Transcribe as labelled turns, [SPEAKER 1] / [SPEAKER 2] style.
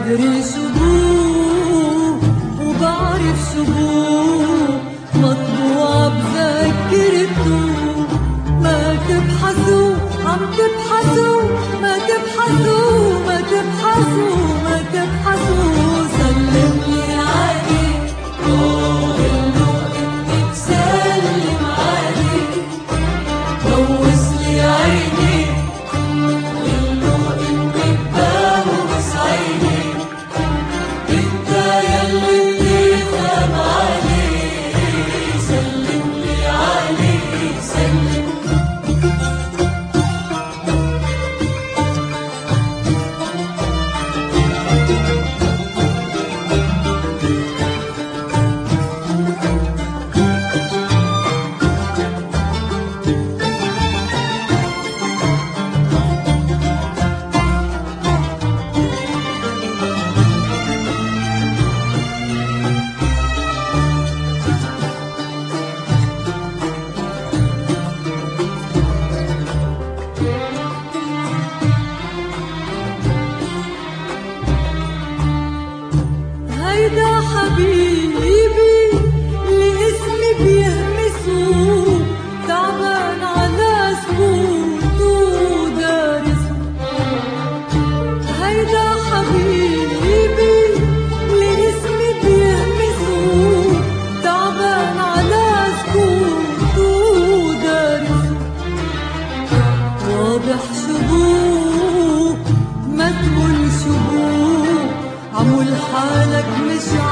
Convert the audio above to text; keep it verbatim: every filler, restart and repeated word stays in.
[SPEAKER 1] بدري شبوه وبعرف شبوه مطبوع بذاكرته. ما تبحثوا عم تبحثوا ما تبحثوا ما تبحثوا ما تبحثوا سلم لي عليك قولوا اني بسلم عليك بوس لي عينيك قولوا اني ببوس عينيك انت يلي بتفهم عليك سلم لي عليك سلم. هيدا حبيبي اللي اسمي بيهمسه تعبان على سكوته دارسه. هيدا حبيبي اللي اسمي بيهمسه تعبان على سكوته دارسه. واضح شبوه ما تقول شبوه عمول حالك مش